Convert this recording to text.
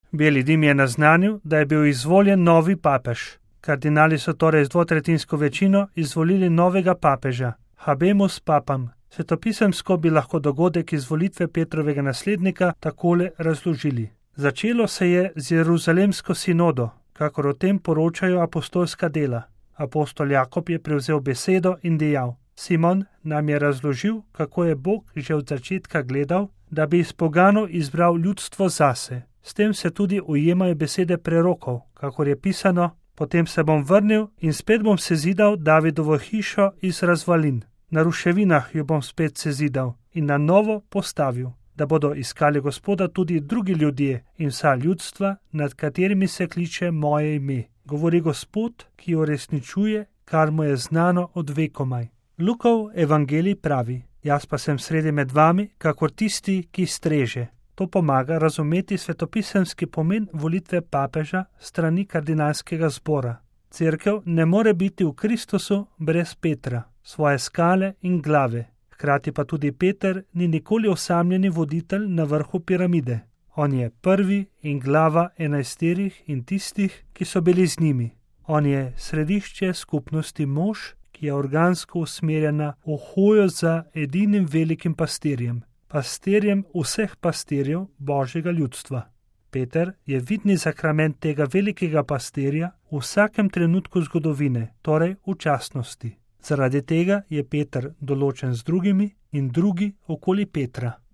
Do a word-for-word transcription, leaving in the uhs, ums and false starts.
Beli dim je naznanil, da je bil izvoljen novi papež. Kardinali so torej z dvotretjinsko večino izvolili novega papeža, habemus papam. Svetopisemsko bi lahko dogodek izvolitve Petrovega naslednika takole razložili. Začelo se je z Jeruzalemsko sinodo, kakor o tem poročajo apostolska dela. Apostol Jakob je prevzel besedo in dejal: Simon nam je razložil, kako je Bog že od začetka gledal, da bi iz poganov izbral ljudstvo zase. S tem se tudi ujemajo besede prerokov, kakor je pisano: Potem se bom vrnil in spet bom sezidal Davidovo hišo iz razvalin. Na ruševinah jo bom spet sezidal in na novo postavil, da bodo iskali Gospoda tudi drugi ljudje in vsa ljudstva, nad katerimi se kliče moje ime. Govori Gospod, ki uresničuje, kar mu je znano od vekomaj. Lukov evangelij pravi: Jaz pa sem sredi med vami, kakor tisti, ki streže. To pomaga razumeti svetopisemski pomen volitve papeža strani kardinalskega zbora. Cerkev ne more biti v Kristusu brez Petra, svoje skale in glave. Hkrati pa tudi Peter ni nikoli osamljeni voditelj na vrhu piramide. On je prvi in glava enajsterih in tistih, ki so bili z njimi. On je središče skupnosti mož, ki je organsko usmerjena v hojo za edinim velikim pastirjem, pastirjem vseh pastirjev Božjega ljudstva. Peter je vidni zakrament tega velikega pastirja v vsakem trenutku zgodovine, torej v časnosti. Zaradi tega je Peter določen z drugimi in drugi okoli Petra.